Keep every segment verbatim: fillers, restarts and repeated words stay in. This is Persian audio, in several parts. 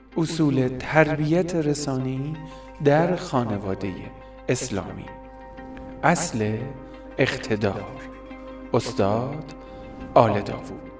اصول تربیت رسانی در خانواده اسلامی. اصل اقتدار. استاد آل داوود.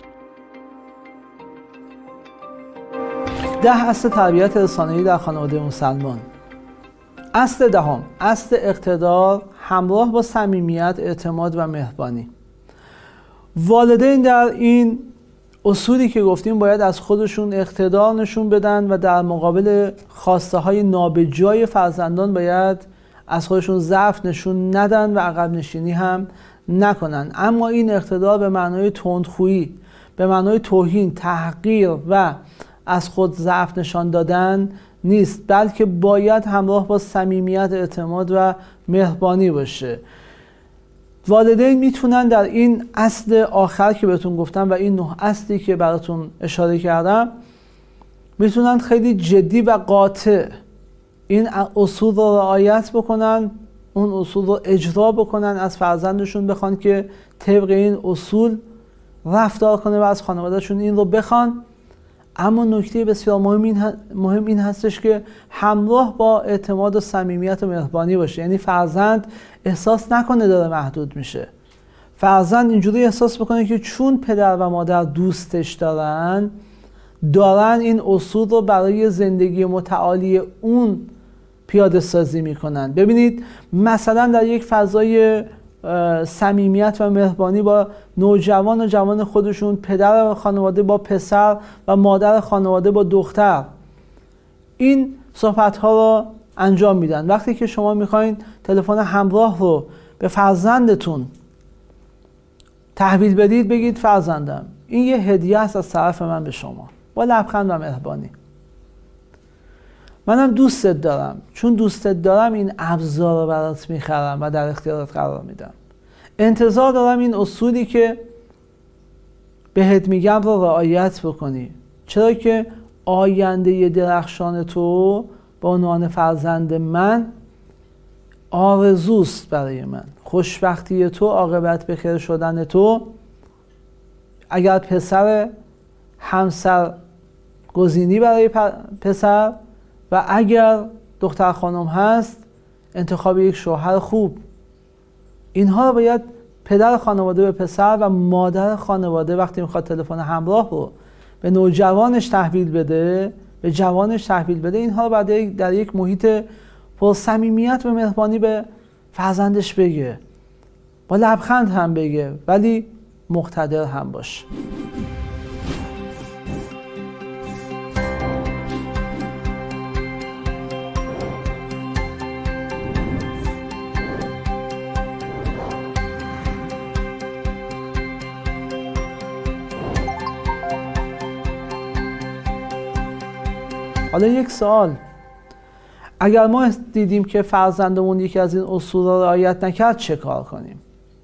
ده اصل تربیت رسانی در خانواده مسلمان. اصل دهم، اصل اقتدار همراه با صمیمیت، اعتماد و مهربانی. والدین در این اصولی که گفتیم باید از خودشون اقتدار نشون بدن و در مقابل خواسته های نابجای فرزندان باید از خودشون ضعف نشون ندن و عقب نشینی هم نکنن. اما این اقتدار به معنای تندخویی، به معنای توهین، تحقیر و از خود ضعف نشان دادن نیست، بلکه باید همراه با صمیمیت، اعتماد و مهربانی باشه. والدین میتونن در این اصل آخر که بهتون گفتم و این نه اصلی که براتون اشاره کردم میتونن خیلی جدی و قاطع این اصول رو رعایت بکنن، اون اصول رو اجرا بکنن، از فرزندشون بخوان که طبق این اصول رفتار کنه و از خانوادهشون این رو بخوان. اما نکته بسیار مهم این, مهم این هستش که همراه با اعتماد و صمیمیت و مهربانی باشه. یعنی فرزند احساس نکنه داره محدود میشه. فرزند اینجوری احساس بکنه که چون پدر و مادر دوستش دارن دارن این اصول رو برای زندگی متعالی اون پیاده سازی میکنن. ببینید مثلا در یک فضای صمیمیت و مهربانی با نوجوان و جوان خودشون، پدر خانواده با پسر و مادر خانواده با دختر، این صحبت ها رو انجام میدن. وقتی که شما میخواین تلفن همراه رو به فرزندتون تحویل بدید بگید فرزندم این یه هدیه است از طرف من به شما، با لبخند و مهربانی. منم دوستت دارم، چون دوستت دارم این ابزار رو برات میخرم و در اختیارت قرار میدم. انتظار دارم این اصولی که بهت میگم رو رعایت بکنی، چرا که آینده درخشان تو به عنوان فرزند من آرزوست برای من. خوشبختی تو، عاقبت بخیر شدن تو، اگر پسر همسر گزینی برای پسر و اگر دختر خانم هست انتخاب یک شوهر خوب. اینها رو باید پدر خانواده به پسر و مادر خانواده وقتی میخواد تلفن همراه رو به نوجوانش تحویل بده، به جوانش تحویل بده، اینها رو بعد در یک محیط پر صمیمیت و مهربانی به فرزندش بگه، با لبخند هم بگه ولی مقتدر هم باشه. حالا یک سوال، اگر ما دیدیم که فرزندمون یکی از این اصول را رعایت نکرد چه کار کنیم؟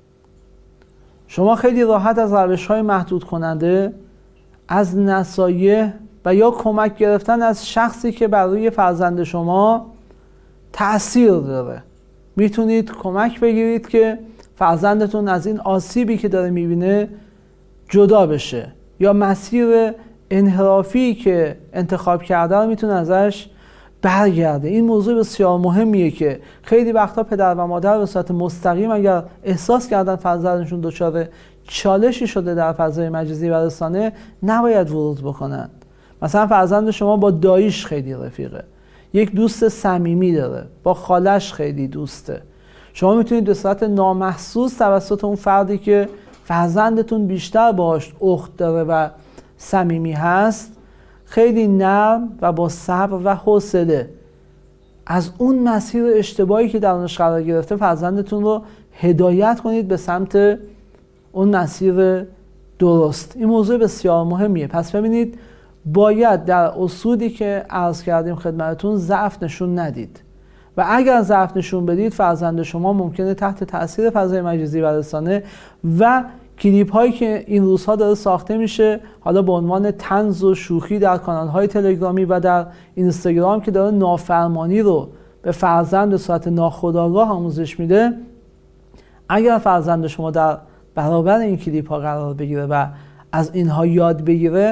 شما خیلی راحت از روش‌های محدود کننده، از نصایح و یا کمک گرفتن از شخصی که بر روی فرزند شما تأثیر داره میتونید کمک بگیرید که فرزندتون از این آسیبی که داره میبینه جدا بشه، یا مسیر انحرافی که انتخاب کرده رو میتونه ازش برگرده. این موضوع بسیار مهمیه که خیلی وقتا پدر و مادر به صورت مستقیم اگر احساس کردن فرزندشون دچار چالشی شده در فضای مجازی و رسانه نباید ورود بکنن. مثلا فرزند شما با داییش خیلی رفیقه، یک دوست صمیمی داره، با خالش خیلی دوسته، شما میتونید به صورت نامحسوس توسط اون فردی که فرزندتون بیشتر باهاش اخت داره و صمیمی هست خیلی نرم و با صبر و حوصله از اون مسیر اشتباهی که درونش قرار گرفته فرزندتون رو هدایت کنید به سمت اون مسیر درست. این موضوع بسیار مهمیه. پس ببینید باید در اصولی که عرض کردیم خدمتتون ضعف نشون ندید و اگر ضعف نشون بدید فرزند شما ممکنه تحت تاثیر فضای مجازی و رسانه و کلیپ هایی که این روزها داره ساخته میشه حالا به عنوان طنز و شوخی در کانال های تلگرامی و در اینستاگرام که داره نافرمانی رو به فرزند به صورت ناخودآگاه آموزش میده، اگر فرزند شما در برابر این کلیپ ها قرار بگیره و از اینها یاد بگیره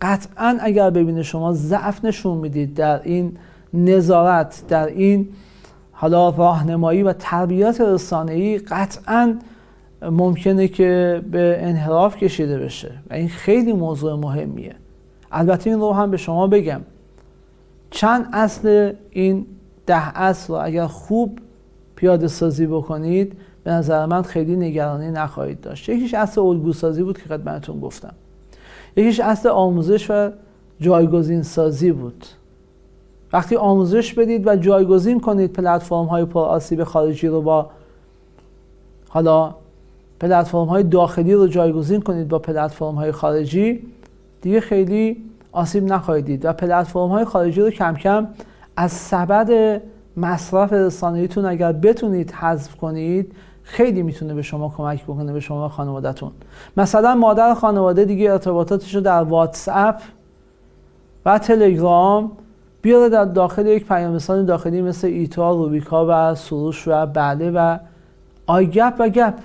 قطعا اگر ببینه شما ضعف نشون میدید در این نظارت، در این حالا راهنمایی و تربیت رسانه‌ای، قطعا ممکنه که به انحراف کشیده بشه و این خیلی موضوع مهمیه. البته این رو هم به شما بگم، چند اصل این ده اصل رو اگر خوب پیاده سازی بکنید به نظر من خیلی نگرانی نخواهید داشت. یکیش اصل الگو سازی بود که خدمتتون گفتم، یکیش اصل آموزش و جایگزین سازی بود. وقتی آموزش بدید و جایگزین کنید پلتفرم های پر آسیب خارجی رو با حالا پلتفرم های داخلی رو جایگزین کنید با پلتفرم های خارجی، دیگه خیلی آسیب نخواهید دید و پلتفرم های خارجی رو کم کم از سبد مصرف رسانه‌ایتون اگر بتونید حذف کنید، خیلی میتونه به شما کمک بکنه، به شما و خانواده‌تون. مثلا مادر خانواده دیگه ارتباطاتش رو در واتساپ و تلگرام بیاره در داخل یک پیام‌رسان داخلی مثل ایتا، روبیکا و سروش و بله و آیگپ و گپ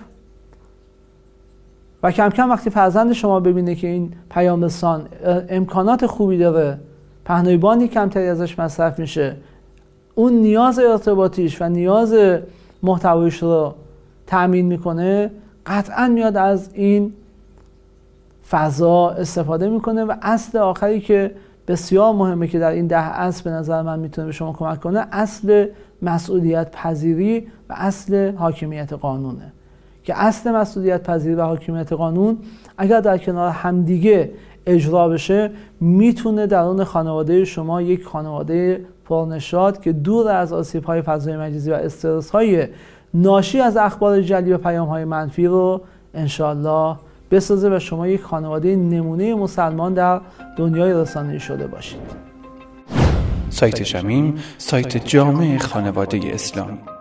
و کم کم وقتی فرزند شما ببینه که این پیام‌رسان امکانات خوبی داره، پهنای باندی کمتری ازش مصرف میشه، اون نیاز ارتباطیش و نیاز محتوایش رو تأمین میکنه، قطعا میاد از این فضا استفاده میکنه. و اصل آخری که بسیار مهمه که در این ده اصل به نظر من میتونه به شما کمک کنه، اصل مسئولیت پذیری و اصل حاکمیت قانونه. که اصل مسئولیت پذیری و حاکمیت قانون اگر در کنار همدیگه اجرا بشه، میتونه درون خانواده شما یک خانواده پرنشاط که دور از آسیب‌های فضای مجازی و استرس‌های ناشی از اخبار جعلی و پیام‌های منفی رو انشالله بسازه و شما یک خانواده نمونه مسلمان در دنیای رسانه‌ای شده باشید. سایت شمیم، سایت جامع خانواده اسلامی.